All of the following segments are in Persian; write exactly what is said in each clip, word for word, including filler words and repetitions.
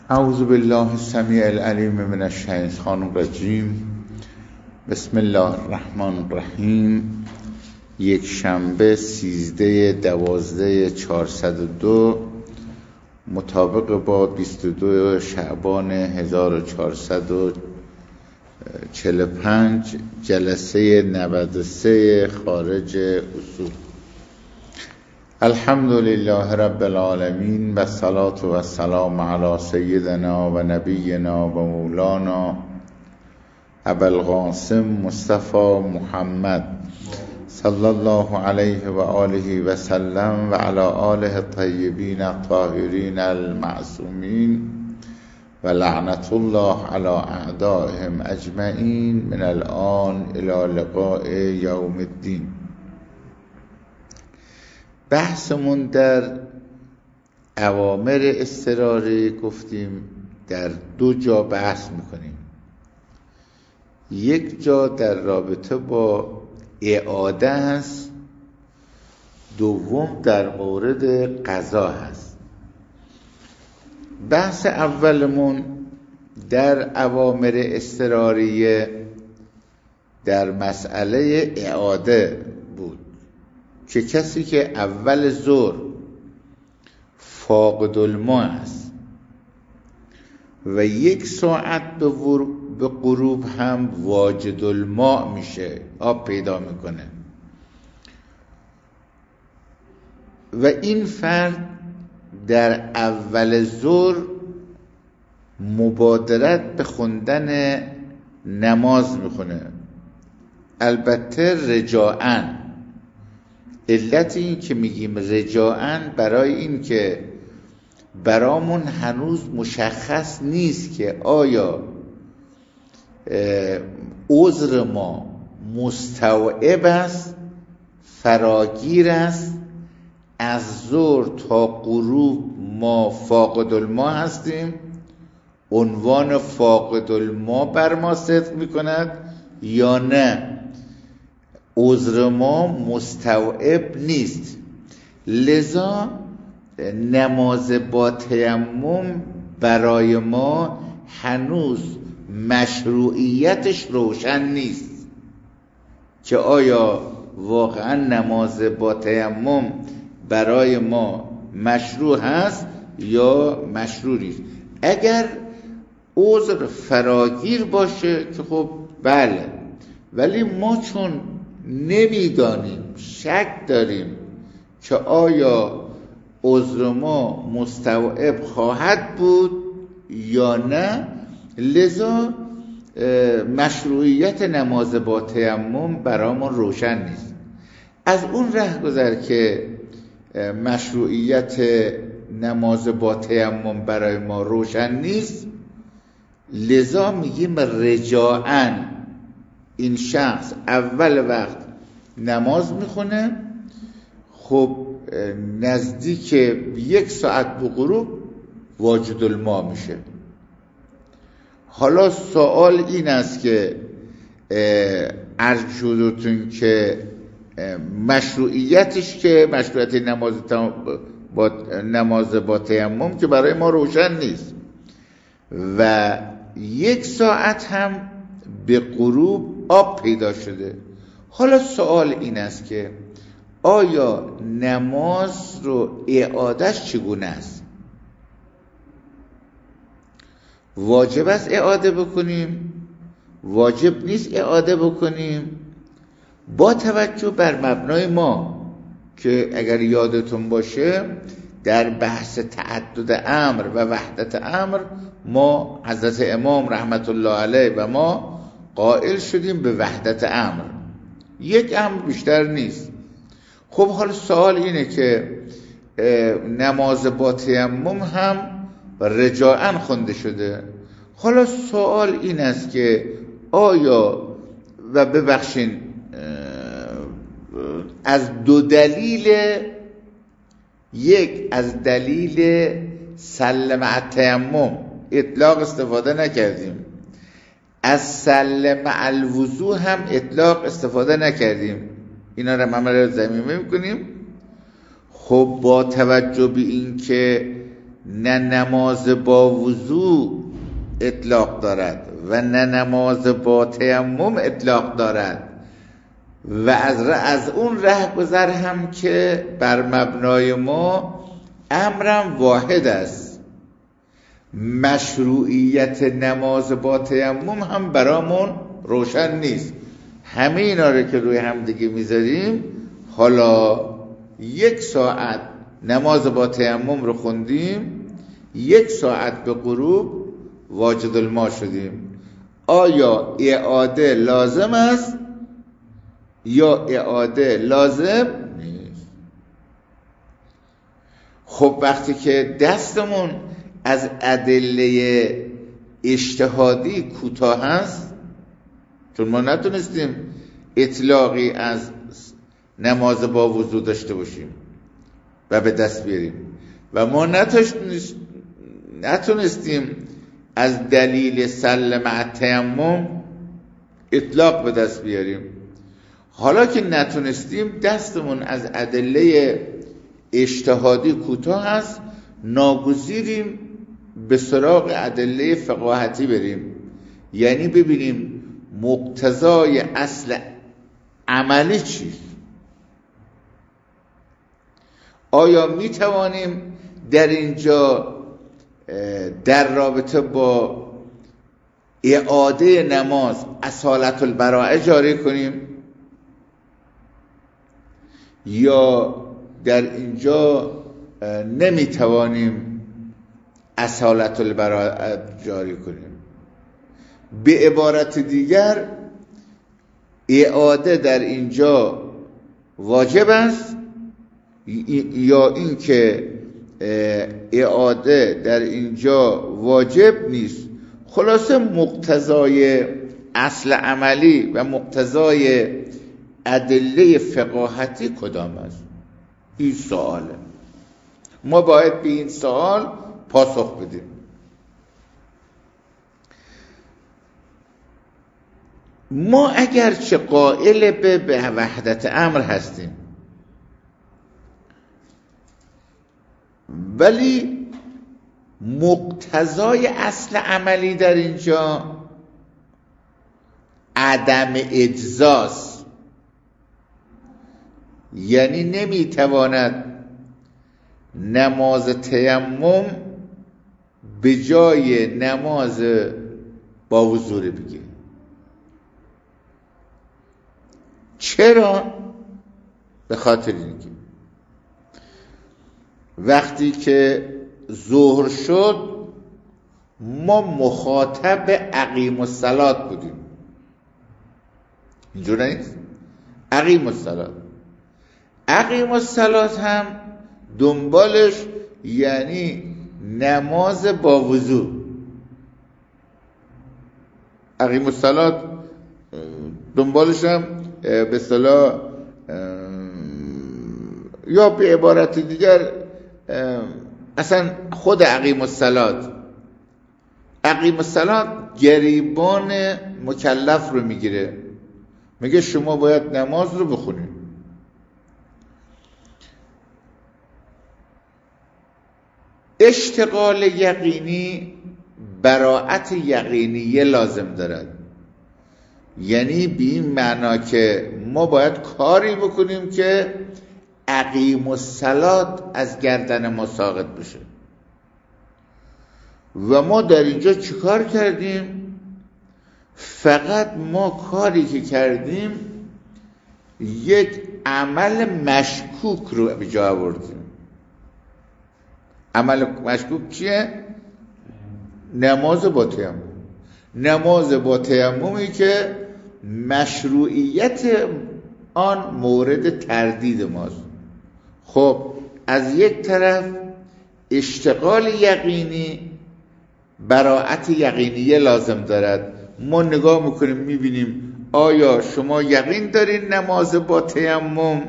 اعوذ بالله السمیع العلیم من الشیطان الرجیم. بسم الله الرحمن الرحیم. یک شنبه سیزده دوازده چهارصد و دو مطابق با بیست و دو شعبان هزار و چهارصد و چهل و پنج، جلسه نود و سه خارج اصول. الحمد لله رب العالمین و الصلاة و السلام علی سیدنا و نبینا و مولانا ابوالقاسم مصطفی محمد صلی الله علیه و آله و سلم و علی آله الطیبین الطاهرین المعصومین و لعنت الله علی اعدائهم اجمعین من الان الی لقاء یوم الدین. بحثمون در اوامر اضطراری گفتیم در دو جا بحث میکنیم. یک جا در رابطه با اعاده هست، دوم در مورد قضا هست. بحث اولمون در اوامر اضطراریه در مسئله اعاده بود که کسی که اول ظهر فاقد الماء است و یک ساعت به, به غروب هم واجد الماء میشه، آب پیدا میکنه و این فرد در اول ظهر مبادرت به خوندن نماز میکنه، البته رجاءً. علت این که میگیم رجاءً برای این که برامون هنوز مشخص نیست که آیا عذر ما مستوعب است، فراگیر است، از ظهر تا غروب ما فاقد الماء هستیم، عنوان فاقد الماء بر ما صدق میکند، یا نه عذر ما مستوعب نیست. لذا نماز با تیمم برای ما هنوز مشروعیتش روشن نیست که آیا واقعا نماز با تیمم برای ما مشروع هست یا مشروع نیست. اگر عذر فراگیر باشه که خب بله، ولی ما چون نمیدانیم، شک داریم که آیا عذر ما مستوعب خواهد بود یا نه، لذا مشروعیت نماز با تیمم برامون روشن نیست. از اون ره گذر که مشروعیت نماز با تیمم برای ما روشن نیست، لذا میگیم رجاءً این شخص اول وقت نماز میخونه، خب نزدیک یک ساعت به غروب واجد الماء میشه. حالا سوال این است که عرض شدتون که مشروعیتش که مشروعیت نماز با نماز با تیمم که برای ما روشن نیست و یک ساعت هم به غروب آب پیدا شده. حالا سوال این است که آیا نماز رو اعادهش چگونه است؟ واجب است اعاده بکنیم؟ واجب نیست اعاده بکنیم؟ با توجه بر مبنای ما که اگر یادتون باشه در بحث تعدد امر و وحدت امر ما حضرت امام رحمت الله علیه و ما قائل شدیم به وحدت امر، یک امر بیشتر نیست. خب حالا سوال اینه که نماز با تیمم هم رجاءً خونده شده. حالا سوال این است که آیا و ببخشین از دو دلیل، یک از دلیل سلم التیمم اطلاق استفاده نکردیم، از سلم الوضوء هم اطلاق استفاده نکردیم، اینا رو عمل زمینه میکنیم. خب با توجه به این که نه نماز با وضو اطلاق دارد و نه نماز با تیمم اطلاق دارد و از از اون رهگذر هم که بر مبنای ما امرم واحد است، مشروعیت نماز با تیمم هم برامون روشن نیست. همه اینا رو که روی هم دیگه میذاریم، حالا یک ساعت نماز با تیمم رو خوندیم، یک ساعت به غروب واجد الماء شدیم، آیا اعاده لازم است یا اعاده لازم نیست؟ خب وقتی که دستمون از ادله اجتهادی کوتاه هست، چون ما نتونستیم اطلاقی از نماز با وضو داشته باشیم و به دست بیاریم و ما نتونستیم از دلیل سل مع تیمم اطلاق به دست بیاریم، حالا که نتونستیم دستمون از ادله اجتهادی کوتاه هست، ناگزیریم به سراغ ادله فقاهتی بریم، یعنی ببینیم مقتضای اصل عملی چیست. آیا می توانیم در اینجا در رابطه با اعاده نماز اصالت البراءه جاری کنیم یا در اینجا نمی توانیم اصالت البراءه جاری کنیم؟ به عبارت دیگر اعاده در اینجا واجب است یا این که اعاده در اینجا واجب نیست؟ خلاصه مقتضای اصل عملی و مقتضای ادله فقاهتی کدام است؟ این سواله. ما باید به این سوال پاسخ بدیم. ما اگرچه قائل به به وحدت امر هستیم، ولی مقتضای اصل عملی در اینجا عدم اجزاست، یعنی نمیتواند نماز تیمم به جای نماز با وضو بگیره. چرا؟ به خاطر اینکه وقتی که ظهر شد ما مخاطب اقیم الصلاة بودیم، اینجور نیست؟ اقیم الصلاة اقیم الصلاة هم دنبالش یعنی نماز با وضو. اقیم الصلاة دنبالش هم به اصطلاح یا به عبارت دیگر اصلا خود اقیم الصلاة اقیم الصلاة گریبان مکلف رو میگیره، میگه شما باید نماز رو بخونید. اشتغال یقینی براءت یقینیه لازم دارد، یعنی به این معنا که ما باید کاری بکنیم که اقیم الصلاة از گردن ما ساقط بشه. و ما در اینجا چیکار کردیم؟ فقط ما کاری که کردیم یک عمل مشکوک رو به جا آوردیم. عمل مشکوک چیه؟ نماز با تیمم. نماز با تیممی که مشروعیت آن مورد تردید ماست. خب از یک طرف اشتغال یقینی براءت یقینیه لازم دارد. ما نگاه میکنیم میبینیم آیا شما یقین دارین نماز با تیمم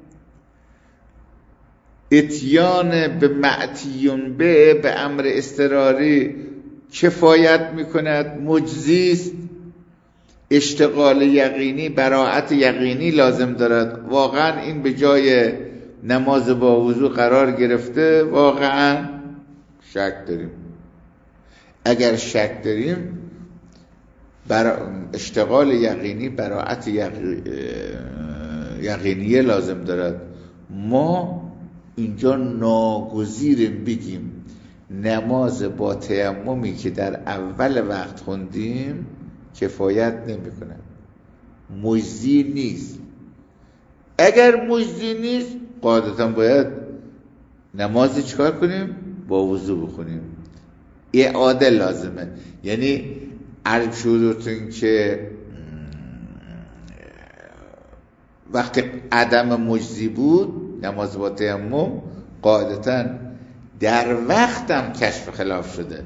اتیان به معتیون به به امر اضطراری کفایت میکند، مجزیست؟ اشتغال یقینی براءت یقینی لازم دارد. واقعا این به جای نماز با وضو قرار گرفته؟ واقعا شک داریم. اگر شک داریم بر اشتغال یقینی براعت یقینیه لازم دارد. ما اینجا ناگزیریم بگیم نماز با تیممی که در اول وقت خوندیم کفایت نمی کنه، مجزی نیست. اگر مجزی نیست قاعدتا باید نماز چیکار کنیم؟ با وضو بخونیم. اعاده لازمه. یعنی عرض شدتون که وقتی عدم مجزی بود نماز با تیمم قاعدتا در وقتم کشف خلاف شده،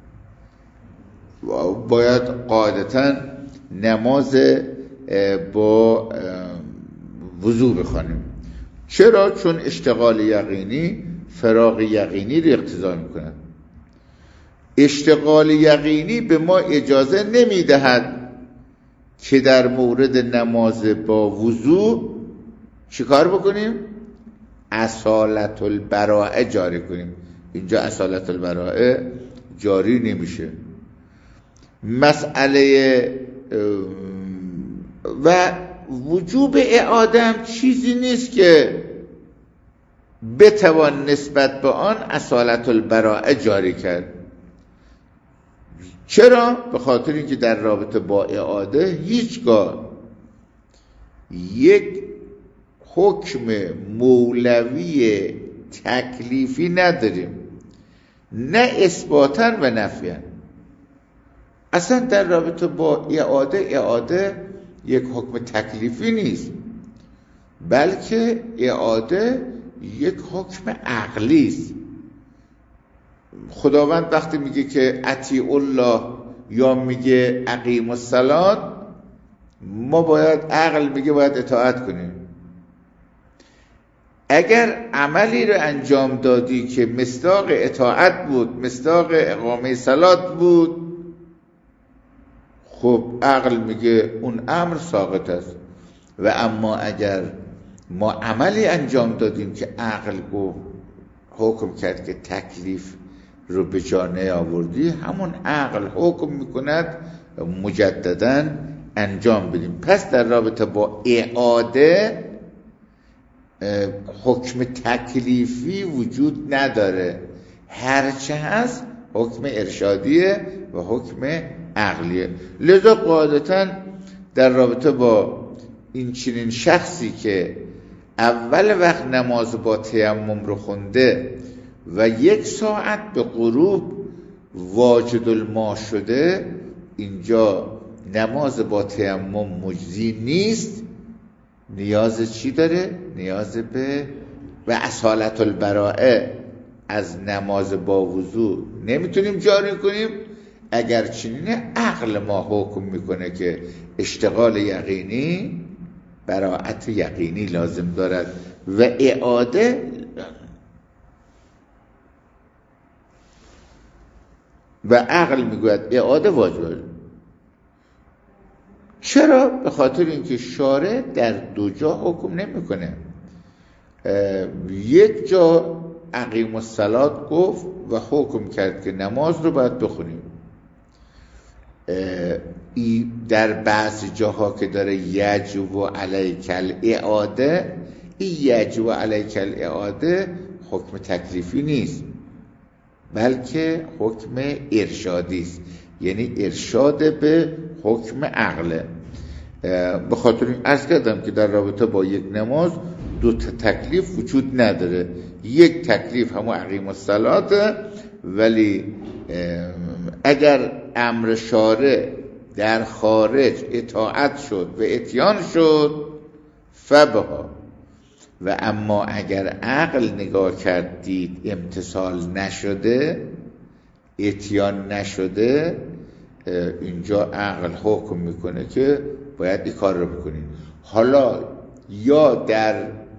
باید قاعدتا نماز با وضو بخونیم. چرا؟ چون اشتغال یقینی فراغ یقینی رو اقتضا میکنه. اشتغال یقینی به ما اجازه نمیدهد که در مورد نماز با وضو چیکار بکنیم؟ اصالت البراءه جاری کنیم. اینجا اصالت البراءه جاری نمیشه. مسئله و وجوب اعاده هم چیزی نیست که بتوان نسبت به آن اصالت البراءه جاری کرد. چرا؟ به خاطر اینکه در رابطه با اعاده هیچگاه یک حکم مولوی تکلیفی نداریم، نه اثباتا و نفیاً. اصلا در رابطه با اعاده اعاده یک حکم تکلیفی نیست، بلکه اعاده یک حکم عقلی است. خداوند وقتی میگه که اطیعوا الله یا میگه اقیموا الصلاة، ما باید عقل میگه باید اطاعت کنیم. اگر عملی رو انجام دادی که مصداق اطاعت بود، مصداق اقامه صلات بود، خب عقل میگه اون امر ساقط است. و اما اگر ما عملی انجام دادیم که عقل گفت حکم کرد که تکلیف رو به جا نیاوردی، همون عقل حکم میکند مجددا انجام بدیم. پس در رابطه با اعاده حکم تکلیفی وجود نداره، هرچه هست حکم ارشادیه و حکم عقلیه. لذا قاعدتا در رابطه با این چنین شخصی که اول وقت نماز با تیمم رو خونده و یک ساعت به غروب واجد الماء شده، اینجا نماز با تیمم مجزی نیست. نیاز چی داره؟ نیاز به و اصالت البراءه از نماز با وضو نمیتونیم جاری کنیم. اگر چنینه عقل ما حکم میکنه که اشتغال یقینی براعت یقینی لازم دارد و اعاده و عقل میگوید اعاده واجبه. چرا؟ به خاطر اینکه شارع در دو جا حکم نمیکنه. یک جا اقیم الصلاة گفت و حکم کرد که نماز رو باید بخونیم. در بعض جاها که داره یجب علیک الاعاده، این یجب علیک الاعاده حکم تکلیفی نیست، بلکه حکم ارشادی است، یعنی ارشاد به حکم عقله. به خاطر این عرض کردم که در رابطه با یک نماز دو تکلیف وجود نداره. یک تکلیف همون اقیم الصلاة، ولی اگر امر شارع در خارج اطاعت شد و اتیان شد فبها، و اما اگر عقل نگاه کرد دید امتثال نشده، اتیان نشده، اینجا عقل حکم میکنه که باید این کار رو بکنید. حالا یا در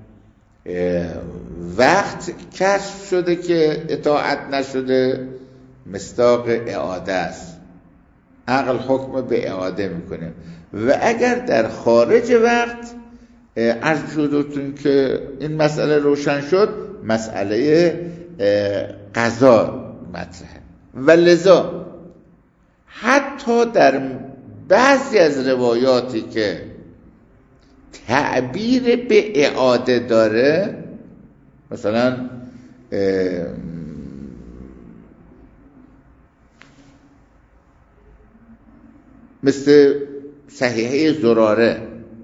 وقت کشف شده که اطاعت نشده، مصداق اعاده است، عقل حکم به اعاده میکنه. و اگر در خارج وقت عرض شدتون که این مسئله روشن شد، مسئله قضا مطرحه. و لذا حتی در بعضی از روایاتی که تعبیر به اعاده داره، مثلا مثل صحیحه زراره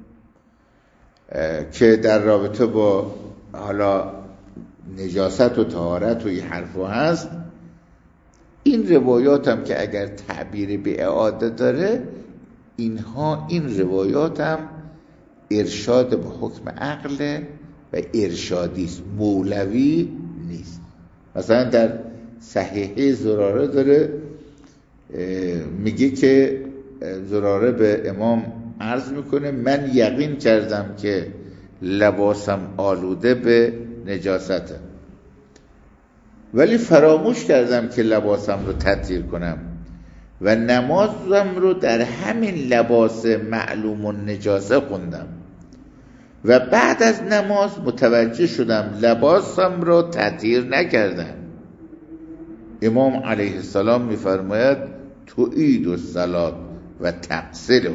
که در رابطه با حالا نجاست و طهارت و این حرفا هست، این روایات هم که اگر تعبیر به اعاده داره، اینها این روایات هم ارشاد به حکم عقل و ارشادی است، مولوی نیست. مثلا در صحیحه زراره داره میگه که زراره به امام عرض میکنه من یقین کردم که لباسم آلوده به نجاسته، ولی فراموش کردم که لباسم رو تطهیر کنم و نمازم رو در همین لباس معلوم النجاسه خوندم و بعد از نماز متوجه شدم لباسم رو تطهیر نکردم. امام علیه السلام میفرماید تعید الصلاة و تغسله،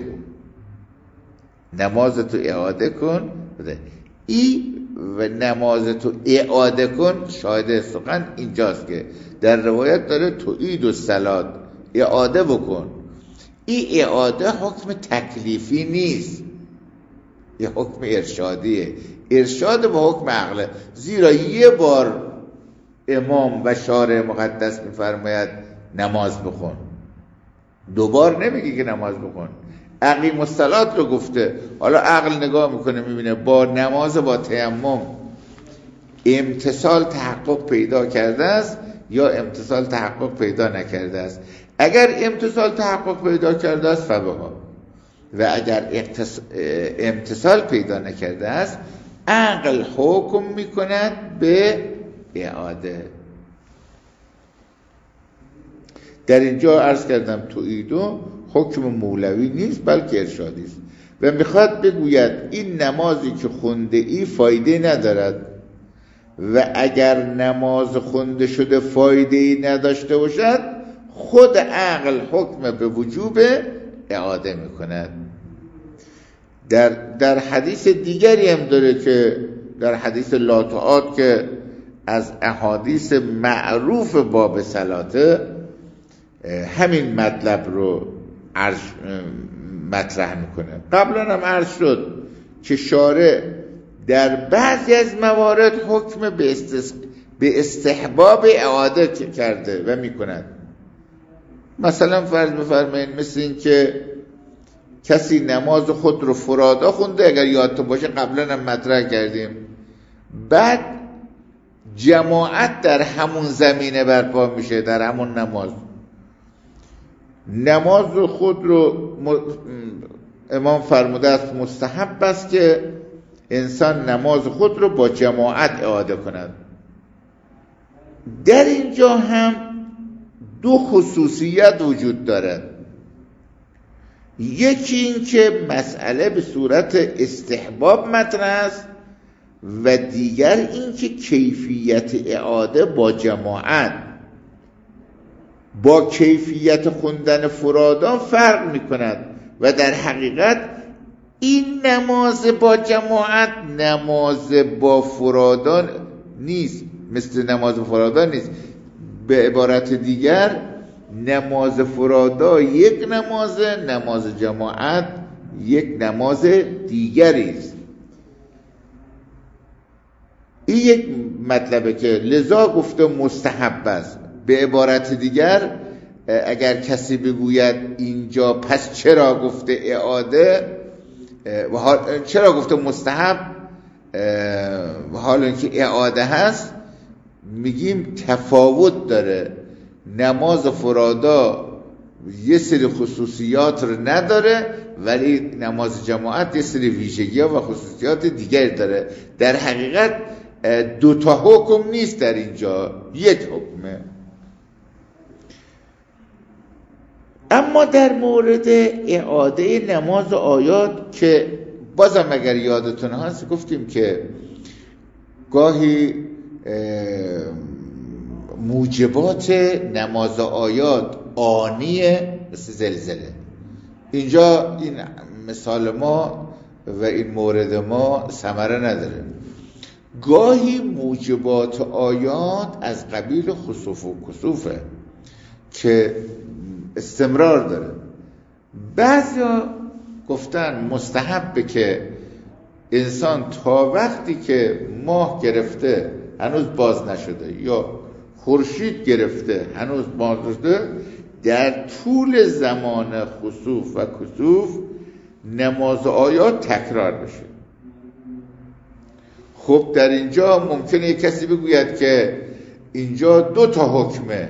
نمازتو اعاده کن. ای و نمازتو اعاده کن شاهد سخن اینجاست که در روایت داره تعید الصلاة، اعاده بکن. این اعاده حکم تکلیفی نیست، یه حکم ارشادیه، ارشاد به حکم عقله. زیرا یه بار امام و شارع مقدس میفرماید نماز بخون، دوبار نمیگه که نماز بخون. اقیم الصلاة رو گفته، حالا عقل نگاه میکنه میبینه با نماز با تیمم امتصال تحقق پیدا کرده است یا امتصال تحقق پیدا نکرده است. اگر امتصال تحقق پیدا کرده است فبها، و اگر امتصال پیدا نکرده است عقل حکم میکند به اعاده. در اینجا عرض کردم تعیدو حکم مولوی نیست بلکه ارشادی است و میخواد بگوید این نمازی که خونده ای فایده ندارد و اگر نماز خونده شده فایده ای نداشته باشد خود عقل حکم به وجوب اعاده میکند. در در حدیث دیگری هم داره که در حدیث لا تعاد که از احادیث معروف باب صلاته همین مطلب رو عرض مطرح میکنه. قبلا هم عرض شد که شارع در بعضی از موارد حکم به, استس... به استحباب اعاده کرده و میکند. مثلا فرض بفرمایید مثل این که کسی نماز خود رو فرادا خونده، اگر یادتون باشه قبلا هم مطرح کردیم، بعد جماعت در همون زمینه برپا میشه، در همون نماز نماز خود رو امام فرموده است مستحب است که انسان نماز خود رو با جماعت اعاده کند. در اینجا هم دو خصوصیت وجود دارد. یکی این که مسئله به صورت استحباب مطرح است و دیگر این که کیفیت اعاده با جماعت با کیفیت خوندن فرادان فرق می کند و در حقیقت این نماز با جماعت نماز با فرادان نیست، مثل نماز فرادان نیست. به عبارت دیگر نماز فرادا یک نماز، نماز جماعت یک نماز دیگری است. این یک مطلبه که لذا گفته مستحب است. به عبارت دیگر اگر کسی بگوید اینجا پس چرا گفته اعاده و چرا گفته مستحب و حال اینکه اعاده هست، میگیم تفاوت داره. نماز فرادا یه سری خصوصیات رو نداره ولی نماز جماعت یه سری ویژگی ها و خصوصیات دیگر داره. در حقیقت دوتا حکم نیست در اینجا، یک حکمه. اما در مورد اعاده نماز آیات که بازم اگر یادتون هست گفتیم که گاهی موجبات نماز آیات آنیه مثل زلزله. اینجا این مثال ما و این مورد ما ثمره نداره. گاهی موجبات آیات از قبیل خسوف و کسوفه که استمرار داره. بعضیا گفتن مستحبه که انسان تا وقتی که ماه گرفته هنوز باز نشده یا خورشید گرفته هنوز باز نشده، در طول زمان خسوف و کسوف نماز آیات تکرار بشه. خب در اینجا ممکنه یک کسی بگوید که اینجا دو تا حکمه.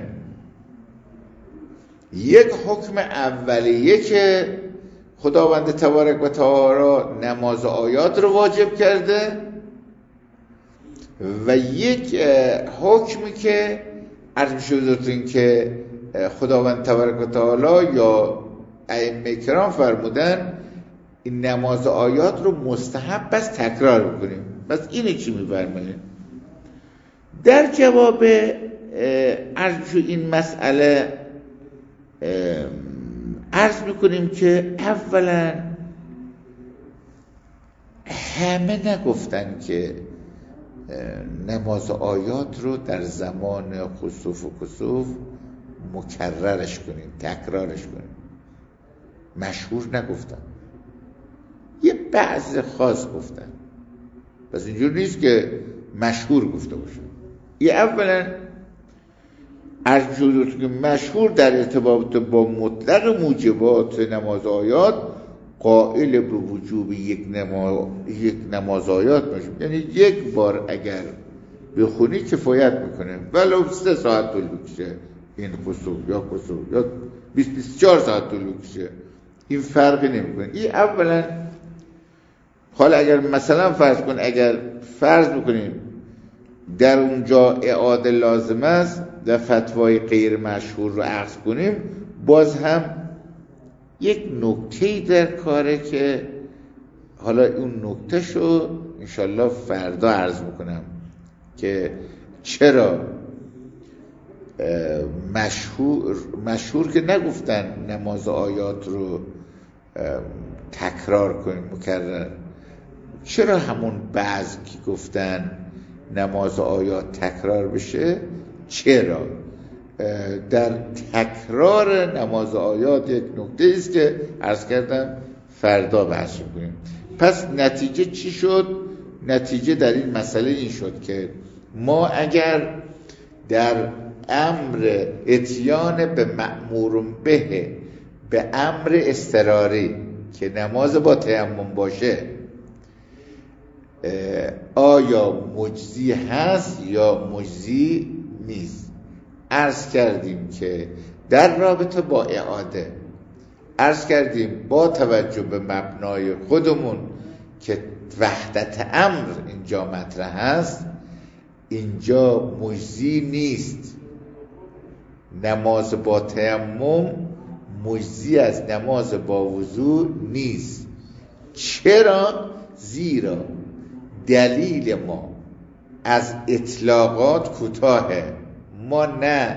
یک حکم اولیه که خداوند تبارک و تعالی نماز آیات رو واجب کرده و یک حکمی که عرض میشه بزرگتون که خداوند تبارک و تعالی یا ائمه کرام فرمودن این نماز آیات رو مستحب است تکرار بکنیم. بس اینه چی می‌فرمایه؟ در جواب عرض میشه این مسئله عرض میکنیم که اولا همه نگفتن که نماز آیات رو در زمان خسوف و کسوف مکررش کنیم، تکرارش کنیم. مشهور نگفتن، یه بعض خاص گفتن. پس اینجور نیست که مشهور گفته باشن. یه اولا عرض شد که مشهور در ارتباط با مطلق موجبات نماز آیات قائل به وجوب یک نماز یک نماز آیات میشه، یعنی یک بار اگر بخونی کفایت میکنه، ولو سه ساعت طول بکشه این خسوف یا کسوف یا بیست بیست و چهار ساعت طول بکشه، این فرقی نمیکنه. این اولا. حالا اگر مثلا فرض کن اگر فرض بکنیم در اونجا اعاده لازم است و فتوای غیر مشهور رو عکس کنیم، باز هم یک نکته‌ای در کاره که حالا اون نکته شو انشالله فردا عرض میکنم که چرا مشهور مشهور که نگفتن نماز آیات رو تکرار کنیم مکرر، چرا همون بعض که گفتن نماز آیات تکرار بشه؟ چرا؟ در تکرار نماز آیات یک نکته است که عرض کردم فردا بحث کنیم. پس نتیجه چی شد؟ نتیجه در این مسئله این شد که ما اگر در امر اتیان به مأمور به به امر اضطراری که نماز با تیمم باشه آیا مجزی هست یا مجزی نیست؟ عرض کردیم که در رابطه با اعاده عرض کردیم با توجه به مبنای خودمون که وحدت امر اینجا مطرح هست، اینجا مجزی نیست. نماز با تیمم مجزی از نماز با وضو نیست. چرا؟ زیرا دلیل ما از اطلاقات کوتاهه. ما نه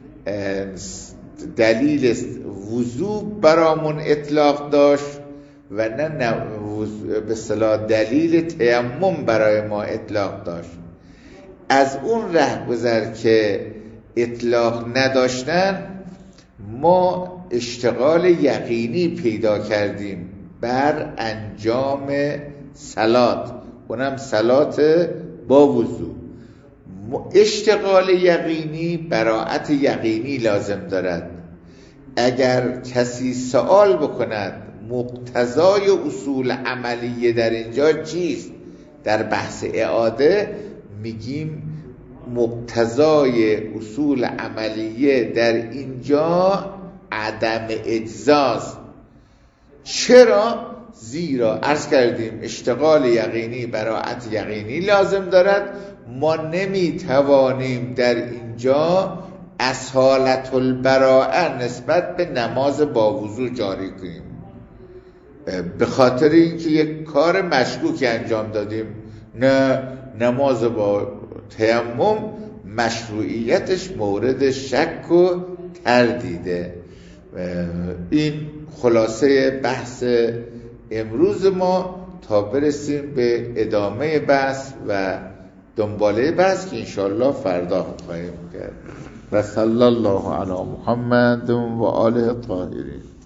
دلیل وضو برامون اطلاق داشت و نه, نه به اصطلاح دلیل تیمم برای ما اطلاق داشت. از اون رهگذر که اطلاق نداشتن ما اشتغال یقینی پیدا کردیم بر انجام صلات، اونم صلات با وضو. اشتغال یقینی براءت یقینی لازم دارد. اگر کسی سوال بکند مقتضای اصول عملیه در اینجا چیست، در بحث اعاده میگیم مقتضای اصول عملیه در اینجا عدم اجزاست. چرا؟ زیرا عرض کردیم اشتغال یقینی براءت یقینی لازم دارد. ما نمیتوانیم در اینجا اصالت البراءه نسبت به نماز با وضو جاری کنیم، به خاطر اینکه یک کار مشکوکی انجام دادیم. نه، نماز با تیمم مشروعیتش مورد شک و تردیده. این خلاصه بحث امروز ما تا برسیم به ادامه بحث و دنباله بحث که انشاءالله فردا خواهیم کرد. و صلی الله علی محمد و آله الطاهرین.